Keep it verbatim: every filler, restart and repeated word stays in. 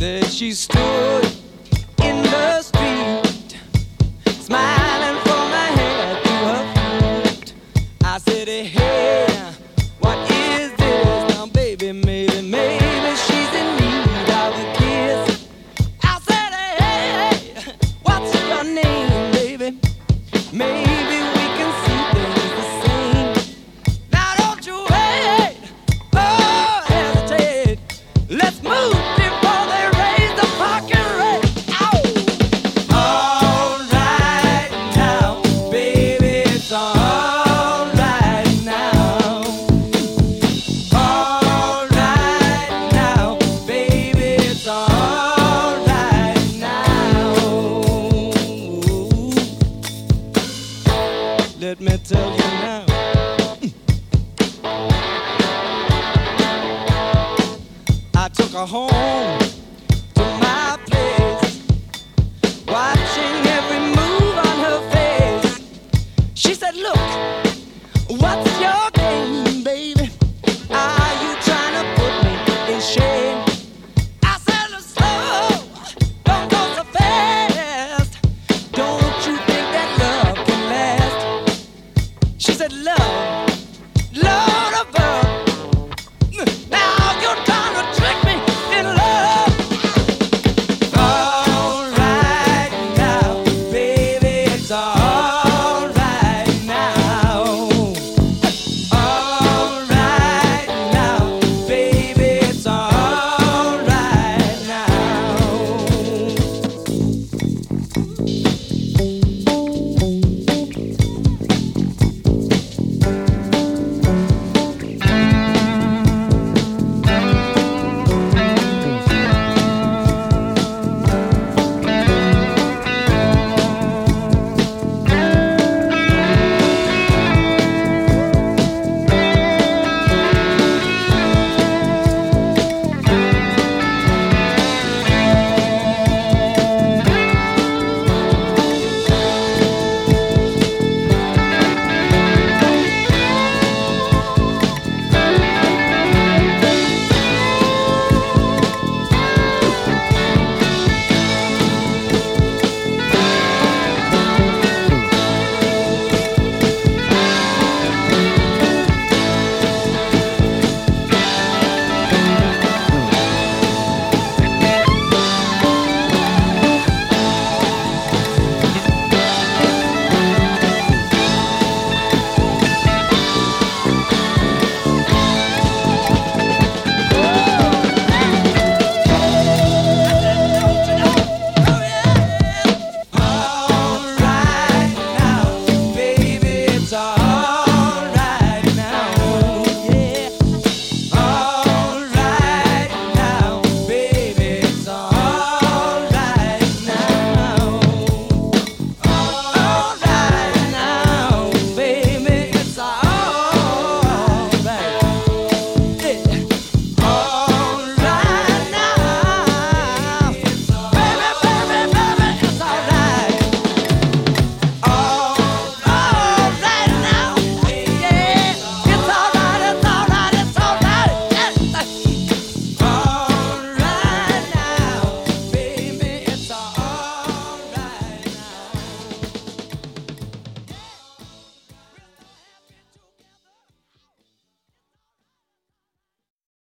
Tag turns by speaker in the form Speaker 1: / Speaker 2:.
Speaker 1: There she stood in the street, smiling from her head to her feet. I said, hey, what is this? Now, baby, maybe, maybe she's in need of a kiss. I said, hey, what's your name, baby? Maybe we can see things the same. Now, don't you wait, oh, hesitate. Let's move before they raise the parking rate. Ow! All right now, baby, it's all right now. All right now, baby, it's all right now. Let me tell you now. I took her home